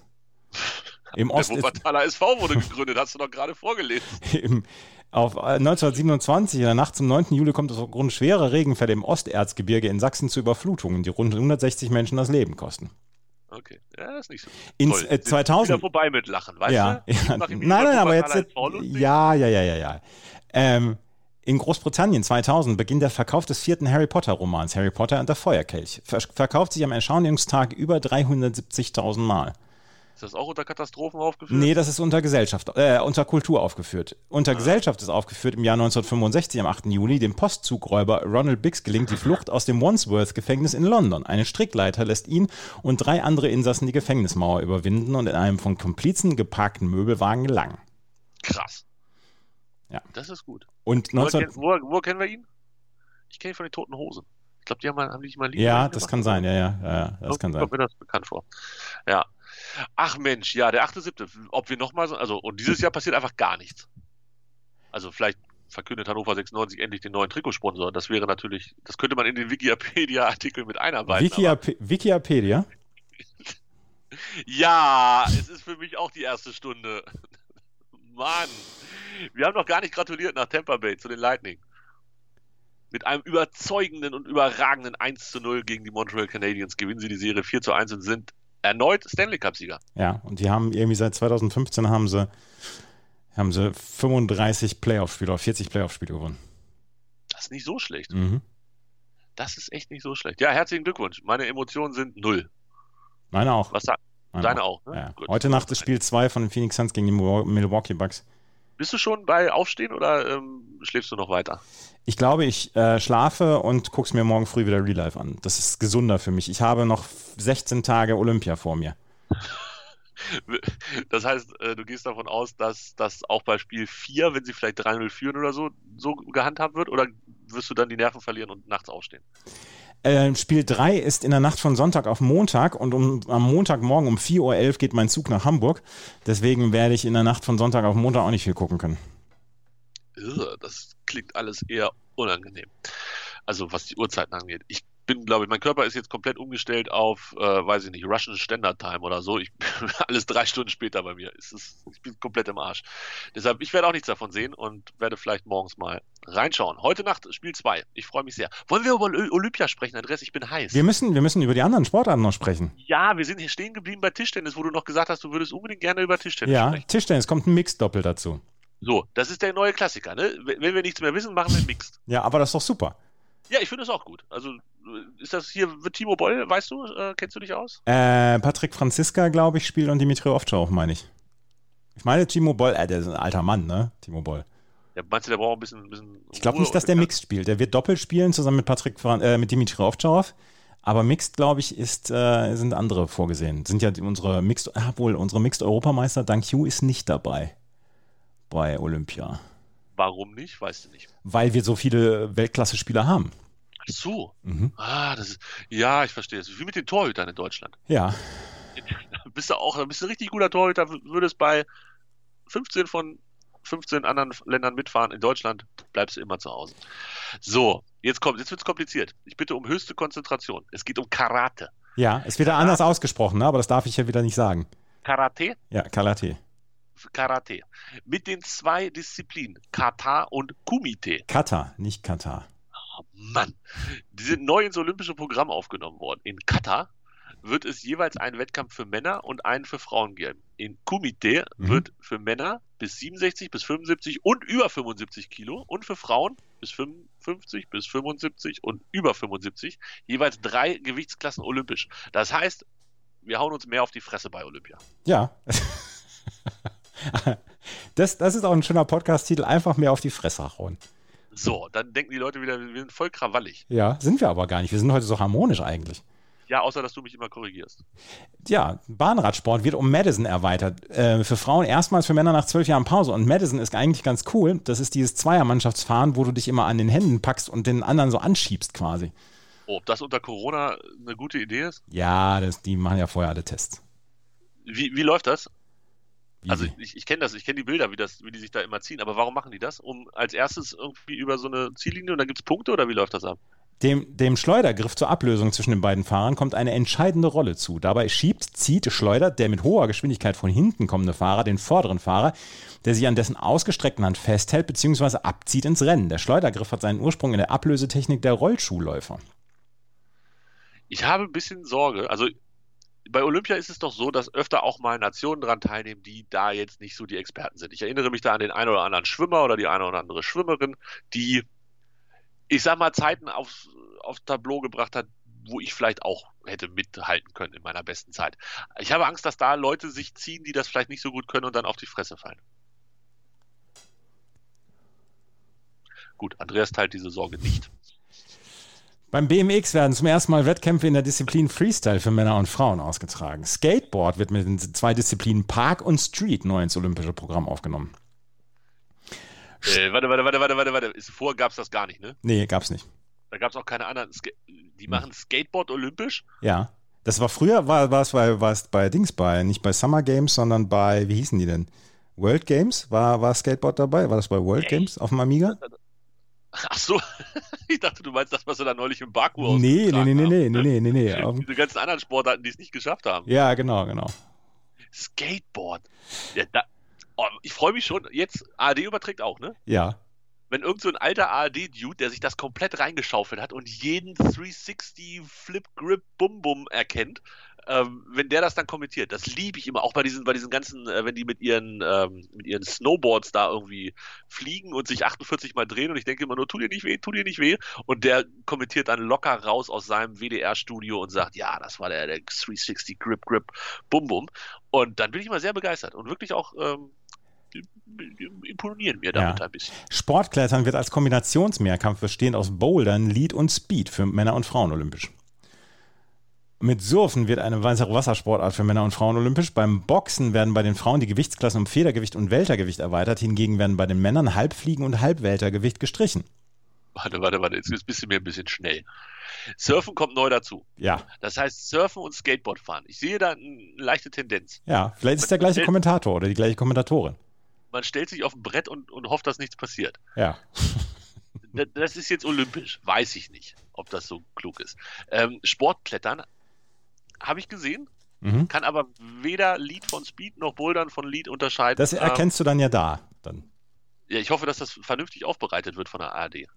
Speaker 2: Im
Speaker 4: Der
Speaker 2: Ost ist,
Speaker 4: Wuppertaler S V wurde gegründet, hast du doch gerade vorgelesen.
Speaker 2: im, auf äh, neunzehnhundertsiebenundzwanzig, in der Nacht zum neunten Juli, kommt es aufgrund schwerer Regenfälle im Osterzgebirge in Sachsen zu Überflutungen, die rund hundertsechzig Menschen das Leben kosten.
Speaker 4: Okay, ja, das ist nicht so.
Speaker 2: Ins,
Speaker 4: Toll.
Speaker 2: äh,
Speaker 4: Sind
Speaker 2: zweitausend
Speaker 4: Wieder vorbei mit Lachen, weißt
Speaker 2: ja,
Speaker 4: du?
Speaker 2: ja.
Speaker 4: Ich mach ihm
Speaker 2: Nein,
Speaker 4: lieber
Speaker 2: nein, aber jetzt,
Speaker 4: Wuppertaler S V lustig.
Speaker 2: ja, ja, ja, ja, ja. Ähm, in Großbritannien zweitausend beginnt der Verkauf des vierten Harry Potter Romans, Harry Potter und der Feuerkelch. Ver verkauft sich am Erscheinungstag über dreihundertsiebzigtausend Mal.
Speaker 4: Ist das auch unter Katastrophen aufgeführt?
Speaker 2: Nee, das ist unter Gesellschaft, äh, unter Kultur aufgeführt. Unter Gesellschaft ist aufgeführt im Jahr neunzehnhundertfünfundsechzig, am achten Juli, dem Postzugräuber Ronald Biggs gelingt die Flucht aus dem Wandsworth-Gefängnis in London. Eine Strickleiter lässt ihn und drei andere Insassen die Gefängnismauer überwinden und in einem von Komplizen geparkten Möbelwagen gelangen.
Speaker 4: Krass.
Speaker 2: Ja.
Speaker 4: Das ist gut.
Speaker 2: Und
Speaker 4: Woher,
Speaker 2: neunzehn
Speaker 4: kenn, woher, woher kennen wir ihn? Ich kenne ihn von den Toten Hosen. Ich glaube, die haben, mal, haben die nicht mal ein Lied
Speaker 2: Ja,
Speaker 4: gemacht,
Speaker 2: das kann sein, ja, ja, ja, das kann sein.
Speaker 4: Kommt mir das bekannt vor. Ja. Ach Mensch, ja, der achte siebte Ob wir nochmal so, also, und dieses Jahr passiert einfach gar nichts. Also vielleicht verkündet Hannover sechsundneunzig endlich den neuen Trikotsponsor. Das wäre natürlich, das könnte man in den Wikipedia-Artikel mit einarbeiten.
Speaker 2: Wikipedia? Wikipedia?
Speaker 4: Ja, es ist für mich auch die erste Stunde. Mann, wir haben noch gar nicht gratuliert nach Tampa Bay zu den Lightning. Mit einem überzeugenden und überragenden eins zu null gegen die Montreal Canadiens gewinnen sie die Serie vier zu eins und sind erneut Stanley Cup-Sieger.
Speaker 2: Ja, und die haben irgendwie seit zwanzig fünfzehn haben sie, haben sie fünfunddreißig Playoff-Spiele, vierzig Playoff-Spiele gewonnen.
Speaker 4: Das ist nicht so schlecht.
Speaker 2: Mhm.
Speaker 4: Das ist echt nicht so schlecht. Ja, herzlichen Glückwunsch. Meine Emotionen sind null.
Speaker 2: Meine auch.
Speaker 4: Was sagt?
Speaker 2: Meine
Speaker 4: Deine auch,
Speaker 2: auch
Speaker 4: ne?
Speaker 2: ja.
Speaker 4: Gut.
Speaker 2: Heute Nacht ist Spiel zwei von den Phoenix Suns gegen die Milwaukee Bucks.
Speaker 4: Bist du schon bei Aufstehen oder ähm, schläfst du noch weiter?
Speaker 2: Ich glaube, ich äh, schlafe und gucke es mir morgen früh wieder Real Life an. Das ist gesunder für mich. Ich habe noch sechzehn Tage Olympia vor mir.
Speaker 4: Das heißt, äh, du gehst davon aus, dass das auch bei Spiel vier, wenn sie vielleicht drei null führen oder so, so gehandhabt wird? Oder wirst du dann die Nerven verlieren und nachts aufstehen?
Speaker 2: Äh, Spiel drei ist in der Nacht von Sonntag auf Montag und um, am Montagmorgen um vier Uhr elf geht mein Zug nach Hamburg. Deswegen werde ich in der Nacht von Sonntag auf Montag auch nicht viel gucken können.
Speaker 4: Das klingt alles eher unangenehm. Also was die Uhrzeiten angeht. Ich bin, glaube ich, mein Körper ist jetzt komplett umgestellt auf, äh, weiß ich nicht, Russian Standard Time oder so. Ich bin alles drei Stunden später bei mir. Es ist, ich bin komplett im Arsch. Deshalb, ich werde auch nichts davon sehen und werde vielleicht morgens mal reinschauen. Heute Nacht Spiel zwei. Ich freue mich sehr. Wollen wir über Olympia sprechen, Andreas? Ich bin heiß.
Speaker 2: Wir müssen, wir müssen über die anderen Sportarten noch sprechen.
Speaker 4: Ja, wir sind hier stehen geblieben bei Tischtennis, wo du noch gesagt hast, du würdest unbedingt gerne über Tischtennis
Speaker 2: ja,
Speaker 4: sprechen.
Speaker 2: Ja, Tischtennis, kommt ein Mixed-Doppel dazu.
Speaker 4: So, das ist der neue Klassiker, ne? Wenn wir nichts mehr wissen, machen wir Mixed.
Speaker 2: Ja, aber das ist doch super.
Speaker 4: Ja, ich finde das auch gut. Also, ist das hier, wird Timo Boll, weißt du, äh, kennst du dich aus?
Speaker 2: Äh, Patrick Franziska, glaube ich, spielt und Dimitri Ovtcharov, meine ich. Ich meine, Timo Boll, äh, der ist ein alter Mann, ne? Timo Boll.
Speaker 4: Ja, meinst du, der braucht ein bisschen, ein bisschen
Speaker 2: Ich glaube nicht, dass der Mixed spielt. Der wird doppelt spielen, zusammen mit Patrick, äh, mit Dimitri Ovtcharov. Aber Mixed, glaube ich, ist, äh, sind andere vorgesehen. Sind ja die, unsere Mixed, ah, wohl, unsere Mixed-Europameister, Dank Hugh, ist nicht dabei. Bei Olympia.
Speaker 4: Warum nicht? Weißt du nicht.
Speaker 2: Weil wir so viele Weltklasse-Spieler haben.
Speaker 4: Ach so.
Speaker 2: Mhm.
Speaker 4: Ah, das ist, ja, ich verstehe es. Wie mit den Torhütern in Deutschland.
Speaker 2: Ja.
Speaker 4: Da bist du auch, da bist du ein richtig guter Torhüter, würdest bei fünfzehn von fünfzehn anderen Ländern mitfahren. In Deutschland bleibst du immer zu Hause. So, jetzt kommt, jetzt wird es kompliziert. Ich bitte um höchste Konzentration. Es geht um Karate.
Speaker 2: Ja, es wird ja anders ausgesprochen, ne? Aber das darf ich ja wieder nicht sagen.
Speaker 4: Karate?
Speaker 2: Ja, Karate.
Speaker 4: Karate. Mit den zwei Disziplinen, Kata und Kumite.
Speaker 2: Kata, nicht Kata.
Speaker 4: Oh Mann. Die sind neu ins olympische Programm aufgenommen worden. In Kata wird es jeweils einen Wettkampf für Männer und einen für Frauen geben. In Kumite mhm. wird für Männer bis siebenundsechzig bis fünfundsiebzig und über fünfundsiebzig Kilo und für Frauen bis fünfundfünfzig bis fünfundsiebzig und über fünfundsiebzig jeweils drei Gewichtsklassen olympisch. Das heißt, wir hauen uns mehr auf die Fresse bei Olympia.
Speaker 2: Ja. Das, das ist auch ein schöner Podcast-Titel, einfach mehr auf die Fresse hauen.
Speaker 4: So, dann denken die Leute wieder, wir sind voll krawallig.
Speaker 2: Ja, sind wir aber gar nicht. Wir sind heute so harmonisch eigentlich.
Speaker 4: Ja, außer, dass du mich immer korrigierst.
Speaker 2: Ja, Bahnradsport wird um Madison erweitert. Äh, für Frauen erstmals, für Männer nach zwölf Jahren Pause. Und Madison ist eigentlich ganz cool. Das ist dieses Zweiermannschaftsfahren, wo du dich immer an den Händen packst und den anderen so anschiebst quasi.
Speaker 4: Oh, ob das unter Corona eine gute Idee ist?
Speaker 2: Ja, das, die machen ja vorher alle Tests.
Speaker 4: Wie, wie läuft das?
Speaker 2: Wie?
Speaker 4: Also ich, ich kenne das, ich kenne die Bilder, wie, das, wie die sich da immer ziehen. Aber warum machen die das? Um als erstes irgendwie über so eine Ziellinie und dann gibt es Punkte oder wie läuft das ab?
Speaker 2: Dem, dem Schleudergriff zur Ablösung zwischen den beiden Fahrern kommt eine entscheidende Rolle zu. Dabei schiebt, zieht, schleudert der mit hoher Geschwindigkeit von hinten kommende Fahrer den vorderen Fahrer, der sich an dessen ausgestreckten Hand festhält bzw. abzieht ins Rennen. Der Schleudergriff hat seinen Ursprung in der Ablösetechnik der Rollschuhläufer.
Speaker 4: Ich habe ein bisschen Sorge, also bei Olympia ist es doch so, dass öfter auch mal Nationen daran teilnehmen, die da jetzt nicht so die Experten sind. Ich erinnere mich da an den einen oder anderen Schwimmer oder die eine oder andere Schwimmerin, die, ich sag mal, Zeiten aufs, aufs Tableau gebracht hat, wo ich vielleicht auch hätte mithalten können in meiner besten Zeit. Ich habe Angst, dass da Leute sich ziehen, die das vielleicht nicht so gut können und dann auf die Fresse fallen. Gut, Andreas teilt diese Sorge nicht.
Speaker 2: Beim B M X werden zum ersten Mal Wettkämpfe in der Disziplin Freestyle für Männer und Frauen ausgetragen. Skateboard wird mit den zwei Disziplinen Park und Street neu ins olympische Programm aufgenommen.
Speaker 4: Äh, warte, warte, warte, warte, warte, warte. Vorher gab es das gar nicht, ne?
Speaker 2: Nee, gab's nicht.
Speaker 4: Da gab es auch keine anderen. Ska- die machen Skateboard olympisch?
Speaker 2: Ja. Das war früher, war, war, es, war, war es bei Dings bei, nicht bei Summer Games, sondern bei, wie hießen die denn? World Games, war, war Skateboard dabei? War das bei World
Speaker 4: Hey.
Speaker 2: Games auf dem Amiga?
Speaker 4: Ach so, ich dachte, du meinst das, was wir da neulich im Baku
Speaker 2: Nee, nee,
Speaker 4: ausgetragen
Speaker 2: nee,
Speaker 4: haben.
Speaker 2: nee, nee, nee, nee, nee. Auf,
Speaker 4: Diese ganzen anderen Sportarten, die es nicht geschafft haben.
Speaker 2: ja, genau, genau.
Speaker 4: Skateboard. Ja, da, oh, ich freue mich schon. Jetzt, A R D überträgt auch, ne?
Speaker 2: Ja.
Speaker 4: Wenn irgend so ein alter A R D-Dude, der sich das komplett reingeschaufelt hat und jeden dreihundertsechzig Flip Grip Bum Bum erkennt, ähm, wenn der das dann kommentiert, das liebe ich immer, auch bei diesen, bei diesen ganzen, äh, wenn die mit ihren, ähm, mit ihren Snowboards da irgendwie fliegen und sich achtundvierzig Mal drehen und ich denke immer nur, tu dir nicht weh, tu dir nicht weh und der kommentiert dann locker raus aus seinem W D R-Studio und sagt, ja, das war der, der dreihundertsechzig Grip Grip Bum Bum und dann bin ich immer sehr begeistert und wirklich auch ähm, die, die imponieren mir damit
Speaker 2: Ja.
Speaker 4: ein bisschen.
Speaker 2: Sportklettern wird als Kombinationsmehrkampf bestehend aus Bouldern, Lead und Speed für Männer und Frauen olympisch. Mit Surfen wird eine weitere Wassersportart für Männer und Frauen olympisch. Beim Boxen werden bei den Frauen die Gewichtsklassen um Federgewicht und Weltergewicht erweitert. Hingegen werden bei den Männern Halbfliegen und Halbweltergewicht gestrichen.
Speaker 4: Warte, warte, warte, jetzt bist du mir ein bisschen schnell. Surfen kommt neu dazu.
Speaker 2: Ja,
Speaker 4: Das heißt Surfen und Skateboard fahren. Ich sehe da eine leichte Tendenz.
Speaker 2: ja. Vielleicht ist der gleiche Kommentator oder die gleiche Kommentatorin.
Speaker 4: Man stellt sich auf ein Brett und, und hofft, dass nichts passiert.
Speaker 2: Ja.
Speaker 4: Das, das ist jetzt olympisch. Weiß ich nicht, ob das so klug ist. Ähm, Sportklettern habe ich gesehen,
Speaker 2: Mhm.
Speaker 4: kann aber weder Lead von Speed noch Bouldern von Lead unterscheiden.
Speaker 2: Das erkennst du dann ja da. Dann.
Speaker 4: Ähm, ja, ich hoffe, dass das vernünftig aufbereitet wird von der A R D.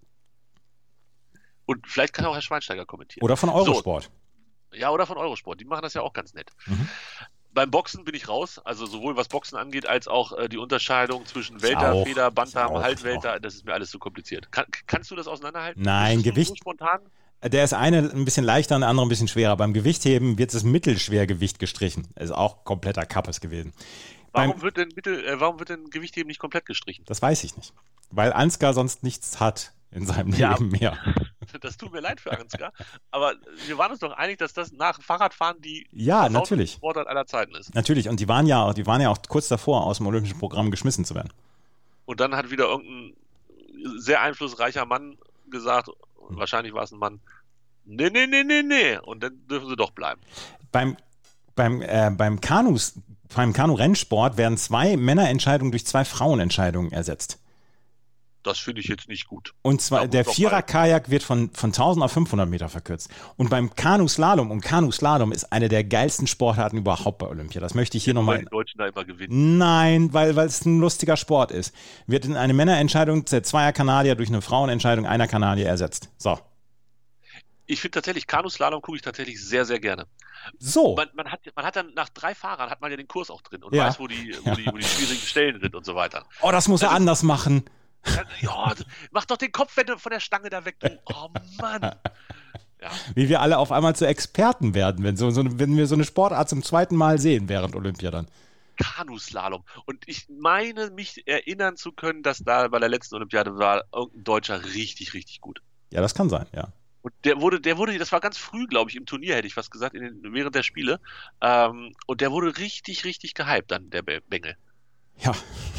Speaker 4: Und vielleicht kann auch Herr Schweinsteiger kommentieren.
Speaker 2: Oder von Eurosport.
Speaker 4: Ja, oder von Eurosport. Die machen das ja auch ganz nett.
Speaker 2: Mhm.
Speaker 4: Beim Boxen bin ich raus, also sowohl was Boxen angeht, als auch äh, die Unterscheidung zwischen
Speaker 2: Ist
Speaker 4: Welter,
Speaker 2: auch-
Speaker 4: Feder,
Speaker 2: ist
Speaker 4: Bantam,
Speaker 2: auch-
Speaker 4: Halbwelter, das ist mir alles zu kompliziert. Kann, kannst du das auseinanderhalten?
Speaker 2: Nein,
Speaker 4: Ist das so-
Speaker 2: Gewicht-
Speaker 4: So spontan?
Speaker 2: Der ist eine ein bisschen leichter und der andere ein bisschen schwerer. Beim Gewichtheben wird das Mittelschwergewicht gestrichen. Ist auch kompletter Kappes gewesen.
Speaker 4: Warum
Speaker 2: Beim,
Speaker 4: wird denn Mittel, äh, warum wird denn Gewichtheben nicht komplett gestrichen?
Speaker 2: das weiß ich nicht. Weil Ansgar sonst nichts hat in seinem
Speaker 4: Ja.
Speaker 2: Leben mehr.
Speaker 4: Das tut mir leid für Ansgar, aber wir waren uns doch einig, dass das nach Fahrradfahren die
Speaker 2: Ja,
Speaker 4: versauteste
Speaker 2: natürlich.
Speaker 4: Sportart aller Zeiten ist.
Speaker 2: Natürlich. Und die waren ja, die waren ja auch kurz davor, aus dem olympischen Programm geschmissen zu werden.
Speaker 4: Und dann hat wieder irgendein sehr einflussreicher Mann gesagt,
Speaker 2: Hm.
Speaker 4: wahrscheinlich war es ein Mann, nee, nee, nee, nee, nee, und dann dürfen sie doch bleiben.
Speaker 2: Beim, beim, äh, beim Kanus, beim Kanu-Rennsport werden zwei Männerentscheidungen durch zwei Frauenentscheidungen ersetzt.
Speaker 4: Das finde ich jetzt nicht gut.
Speaker 2: Und zwar
Speaker 4: Ja,
Speaker 2: der
Speaker 4: doch mal.
Speaker 2: Vierer-Kajak wird von, von tausend auf fünfhundert Meter verkürzt. Und beim Kanuslalom, und Kanuslalom ist eine der geilsten Sportarten überhaupt bei Olympia. Das möchte ich hier
Speaker 4: Weil
Speaker 2: nochmal.
Speaker 4: die Deutschen da immer gewinnen.
Speaker 2: Nein, weil, weil es ein lustiger Sport ist. Wird in eine Männerentscheidung der zweier Kanadier durch eine Frauenentscheidung einer Kanadier ersetzt. So.
Speaker 4: Ich finde tatsächlich, Kanuslalom gucke ich tatsächlich sehr, sehr gerne.
Speaker 2: So.
Speaker 4: Man, man, hat, man hat dann nach drei Fahrern hat man ja den Kurs auch drin und
Speaker 2: Ja.
Speaker 4: weiß, wo die, wo, die, wo die schwierigen Stellen sind und so weiter.
Speaker 2: Oh, das muss er
Speaker 4: Das ist-
Speaker 2: anders machen.
Speaker 4: Ja, mach doch den Kopf von der Stange da weg, du. Oh Mann. Ja.
Speaker 2: Wie wir alle auf einmal zu Experten werden, wenn, so, so, wenn wir so eine Sportart zum zweiten Mal sehen während Olympia dann.
Speaker 4: Kanuslalom. Und ich meine, mich erinnern zu können, dass da bei der letzten Olympiade war irgendein Deutscher richtig, richtig gut.
Speaker 2: Ja, das kann sein, ja.
Speaker 4: Und der wurde, der wurde, das war ganz früh, glaube ich, im Turnier, hätte ich fast gesagt, in den, während der Spiele. Ähm, und der wurde richtig, richtig gehypt dann, der Be- Bengel.
Speaker 2: Ja.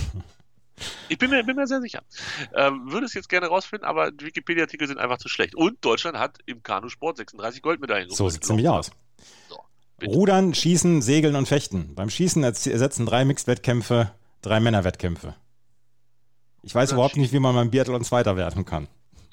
Speaker 4: Ich bin mir, bin mir sehr sicher. Ähm, würde es jetzt gerne rausfinden, aber die Wikipedia-Artikel sind einfach zu schlecht. Und Deutschland hat im Kanusport sechsunddreißig Goldmedaillen
Speaker 2: So
Speaker 4: geholt.
Speaker 2: sieht es nämlich aus.
Speaker 4: So, bitte.
Speaker 2: Rudern, Schießen, Segeln und Fechten. Beim Schießen erz- ersetzen drei Mixed-Wettkämpfe drei Männerwettkämpfe. Ich weiß
Speaker 4: Oder
Speaker 2: überhaupt nicht, wie man beim Biathlon Zweiter werden kann.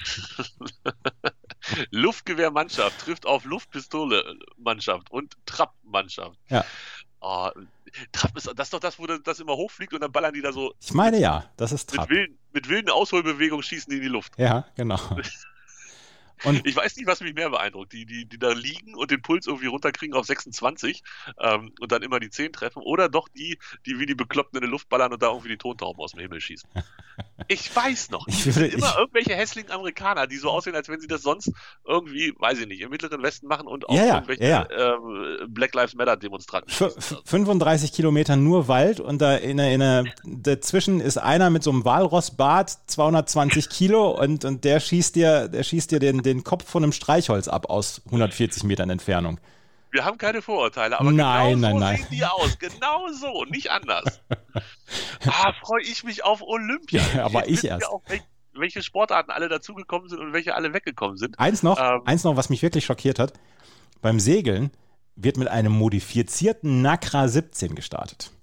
Speaker 4: Luftgewehrmannschaft trifft auf Luftpistole-Mannschaft und Trapp-Mannschaft.
Speaker 2: Ja.
Speaker 4: Oh, Trapp ist, das ist doch das, wo das immer hochfliegt und dann ballern die da so
Speaker 2: Ich meine ja, das ist
Speaker 4: mit
Speaker 2: Trab.
Speaker 4: wilden, mit wilden Ausholbewegungen schießen die in die Luft.
Speaker 2: Ja, genau. Und
Speaker 4: Ich weiß nicht, was mich mehr beeindruckt. Die, die, die da liegen und den Puls irgendwie runterkriegen auf sechsundzwanzig ähm, und dann immer die zehn treffen. Oder doch die, die wie die Bekloppten in die Luft ballern und da irgendwie die Tontauben aus dem Himmel schießen. Ich weiß noch.
Speaker 2: Ich
Speaker 4: Es
Speaker 2: würde-
Speaker 4: sind immer
Speaker 2: ich-
Speaker 4: irgendwelche hässlichen Amerikaner, die so aussehen, als wenn sie das sonst irgendwie, weiß ich nicht, im Mittleren Westen machen und auch
Speaker 2: Ja, ja,
Speaker 4: irgendwelche
Speaker 2: ja,
Speaker 4: ähm, Black Lives Matter Demonstranten
Speaker 2: f-
Speaker 4: schießen.
Speaker 2: f- fünfunddreißig Kilometer nur Wald und da in der, in der, dazwischen ist einer mit so einem Walrossbart, zweihundertzwanzig Kilo und, und der schießt dir, der schießt dir den, den Kopf von einem Streichholz ab aus hundertvierzig Metern Entfernung.
Speaker 4: Wir haben keine Vorurteile, aber
Speaker 2: Nein,
Speaker 4: genau
Speaker 2: nein,
Speaker 4: so
Speaker 2: nein.
Speaker 4: sehen die aus. Genau so, nicht anders. Ah, freue ich mich auf Olympia.
Speaker 2: Ja, aber
Speaker 4: Jetzt
Speaker 2: ich
Speaker 4: wissen wir
Speaker 2: erst.
Speaker 4: Auch, wel- welche Sportarten alle dazugekommen sind und welche alle weggekommen sind.
Speaker 2: Eins noch,
Speaker 4: Ähm.
Speaker 2: eins noch, was mich wirklich schockiert hat. Beim Segeln wird mit einem modifizierten Nacra siebzehn gestartet.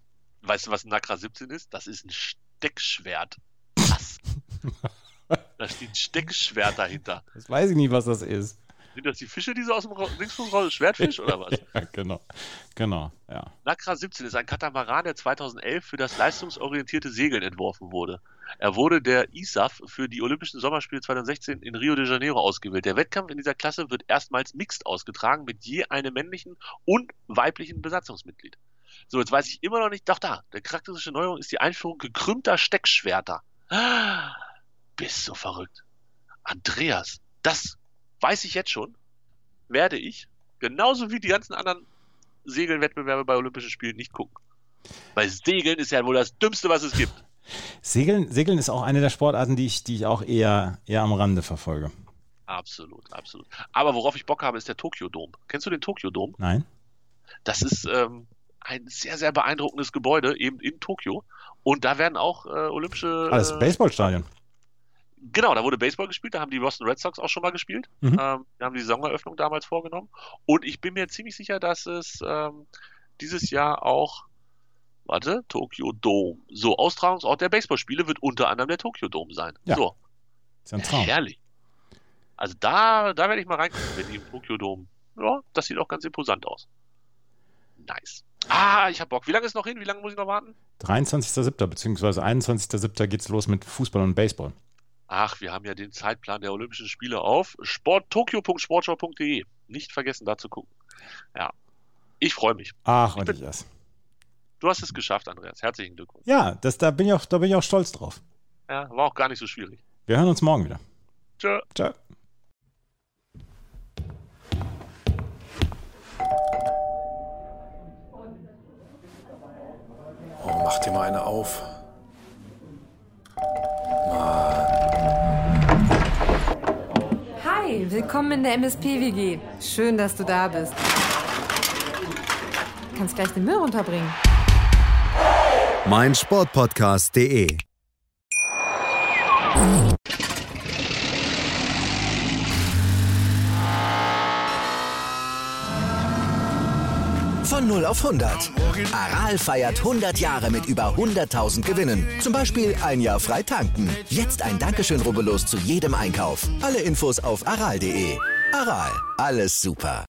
Speaker 4: Weißt du, was ein Nakra siebzehn ist? Das ist ein Steckschwert. Was? Da steht Steckschwert dahinter.
Speaker 2: Das weiß ich nicht, was das ist.
Speaker 4: Sind das die Fische, die so aus dem Dingsfuß raus, Schwertfisch oder was?
Speaker 2: Ja, genau, genau, ja.
Speaker 4: Nakra siebzehn ist ein Katamaran, der zweitausendelf für das leistungsorientierte Segeln entworfen wurde. Er wurde der I S A F für die Olympischen Sommerspiele zweitausendsechzehn in Rio de Janeiro ausgewählt. Der Wettkampf in dieser Klasse wird erstmals mixed ausgetragen mit je einem männlichen und weiblichen Besatzungsmitglied. So, jetzt weiß ich immer noch nicht, doch da, der charakteristische Neuerung ist die Einführung gekrümmter Steckschwerter. Ah, bist so verrückt. Andreas, das weiß ich jetzt schon, werde ich, genauso wie die ganzen anderen Segelwettbewerbe bei Olympischen Spielen, nicht gucken. Weil Segeln ist ja wohl das Dümmste, was es gibt.
Speaker 2: Segeln, Segeln ist auch eine der Sportarten, die ich, die ich auch eher, eher am Rande verfolge.
Speaker 4: Absolut, absolut. Aber worauf ich Bock habe, ist der Tokyo Dome. Kennst du den Tokyo Dome?
Speaker 2: Nein.
Speaker 4: Das ist ähm, ein sehr, sehr beeindruckendes Gebäude, eben in Tokio. Und da werden auch äh, olympische...
Speaker 2: Ah, das ist ein Baseballstadion.
Speaker 4: Genau, da wurde Baseball gespielt, da haben die Boston Red Sox auch schon mal gespielt.
Speaker 2: Mhm.
Speaker 4: Ähm, wir haben die Saisoneröffnung damals vorgenommen. Und ich bin mir ziemlich sicher, dass es ähm, dieses Jahr auch, warte, Tokyo Dome. So, Austragungsort der Baseballspiele wird unter anderem der Tokyo Dome sein.
Speaker 2: Ja.
Speaker 4: So.
Speaker 2: Ist ja ein Traum.
Speaker 4: Herrlich. Also da, da werde ich mal reingucken, wenn die im Tokyo Dome. Ja, das sieht auch ganz imposant aus. Nice. Ah, ich hab Bock. Wie lange ist noch hin? Wie lange muss ich noch warten?
Speaker 2: dreiundzwanzigster siebter beziehungsweise einundzwanzigster siebter geht's los mit Fußball und Baseball.
Speaker 4: Ach, wir haben ja den Zeitplan der Olympischen Spiele auf sporttokyo punkt sportschau punkt de. Nicht vergessen, da zu gucken. Ja, ich freue mich.
Speaker 2: Ach,
Speaker 4: ich
Speaker 2: und
Speaker 4: bin,
Speaker 2: ich es.
Speaker 4: Du hast es geschafft, Andreas. Herzlichen Glückwunsch.
Speaker 2: Ja, das, da, bin ich auch, da bin ich auch stolz drauf.
Speaker 4: Ja, war auch gar nicht so schwierig.
Speaker 2: Wir hören uns morgen wieder.
Speaker 4: Tschö.
Speaker 2: Ciao.
Speaker 5: Oh, mach dir mal eine auf.
Speaker 3: Hi, willkommen in der M S P W G. Schön, dass du da bist. Du kannst gleich den Müll runterbringen.
Speaker 1: mein Sportpodcast punkt de Von null auf hundert. Aral feiert hundert Jahre mit über hunderttausend Gewinnen. Zum Beispiel ein Jahr frei tanken. Jetzt ein Dankeschön, rubbellos zu jedem Einkauf. Alle Infos auf aral punkt de. Aral, alles super.